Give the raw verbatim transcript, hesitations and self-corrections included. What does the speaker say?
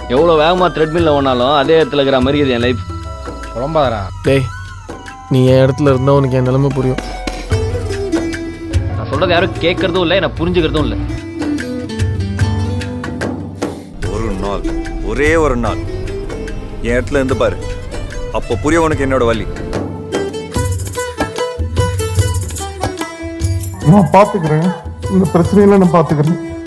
எவ்வளோ வேகமாக த்ரெட்மில்ல ஓனாலும் அதே இடத்துல இருக்கிற மாதிரி இது என் லைஃப். ரொம்பதாரா டேய், நீ என் இடத்துல இருந்தால் உனக்கு என் நிலைமை புரியும். நான் சொல்கிறது யாரும் கேட்கறதும் இல்லை, நான் புரிஞ்சுக்கிறதும் இல்லை. ஒரு நாள், ஒரே ஒரு நாள் என் இடத்துல இருந்து பாரு, அப்போ புரிய உனக்கு என்னோட வலி. நான் பார்த்துக்கிறேன், இந்த பிரச்சனையில நான் பார்த்துக்கிறேன்.